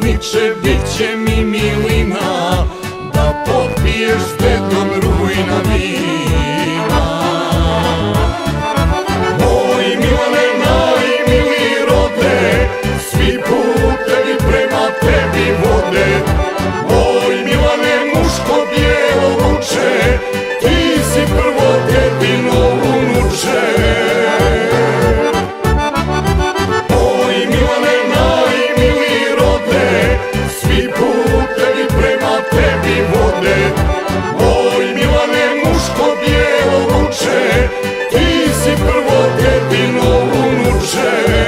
momčiće, bit će mi milina, da popiješ s dedom rujna vina. Moj Milane, najmiliji rode, svi putevi prema tebi vode. Moj Milane, muško bijelo vuče, ti si prvo dedino unuče. Moj Milane, najmiliji rode, svi putevi prema tebi vode. Moj Milane, muško bijelo vuče, ti si prvo dedino unuče.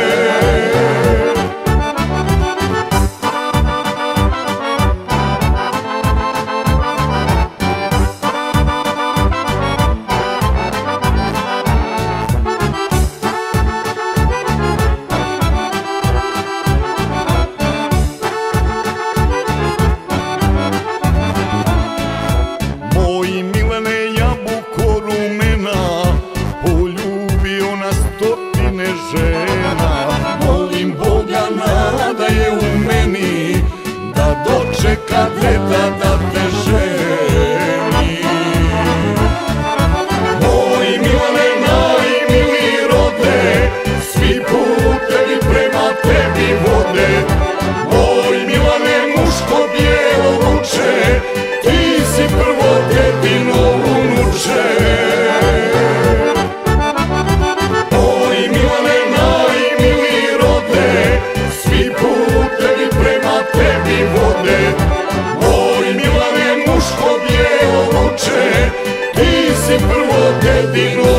Moj Milane, jabuko rumena, poljubio na stotine žena. Molim Boga, nada je u meni, da dočeka deda da te ženi. Moj Milane, najmiliji rode, svi putevi prema tebi vode. Moj Milane, muško bijelo vuče, ti si prvo dedino unuče. Moj Milane, najmiliji rode, svi putevi prema tebi vode. Moj Milane, muško bijelo vuče, ti si prvo dedino